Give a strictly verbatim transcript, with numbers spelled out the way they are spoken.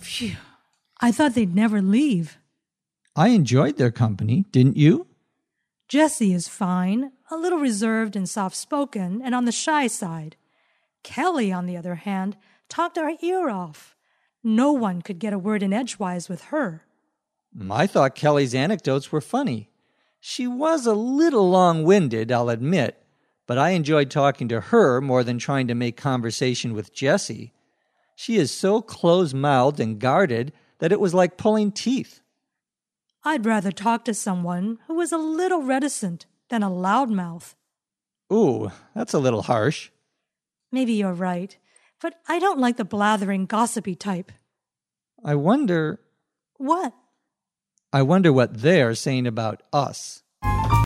Phew. I thought they'd never leave. I enjoyed their company, didn't you? Jessie is fine, a little reserved and soft-spoken, and on the shy side. Kelly, on the other hand, talked our ear off. No one could get a word in edgewise with her. I thought Kelly's anecdotes were funny. She was a little long-winded, I'll admit, but I enjoyed talking to her more than trying to make conversation with Jessie. She is so close-mouthed and guarded that it was like pulling teeth. I'd rather talk to someone who was a little reticent than a loudmouth. Ooh, that's a little harsh. Maybe you're right, but I don't like the blathering, gossipy type. I wonder... What? I wonder what they're saying about us.